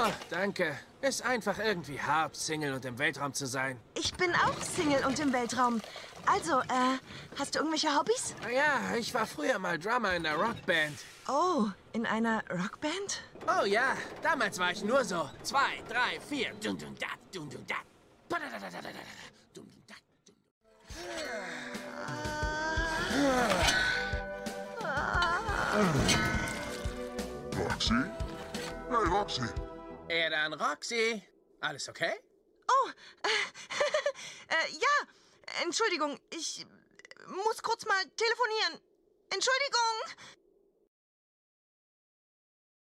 Oh, danke. Ist einfach irgendwie hart, Single und im Weltraum zu sein. Ich bin auch Single und im Weltraum. Also, hast du irgendwelche Hobbys? Ja, ich war früher mal Drummer in einer Rockband. Oh, in einer Rockband? Oh ja, damals war ich nur so 2, 3, 4. Dum dum da, dum dum da. Badadadadadada, dum dum da, dum dum. Roxy? Hey, Roxy. Dann Roxy. Alles okay? Oh, ja. Entschuldigung, ich muss kurz mal telefonieren. Entschuldigung.